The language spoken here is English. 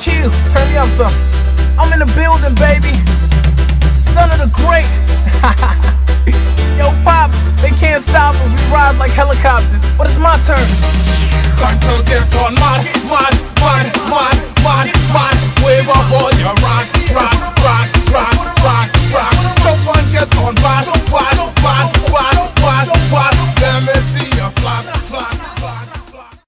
Q, turn me up some. I'm in the building, baby. Son of the great. Yo, Pops, they can't stop us. We ride like helicopters. But it's my turn. Canto del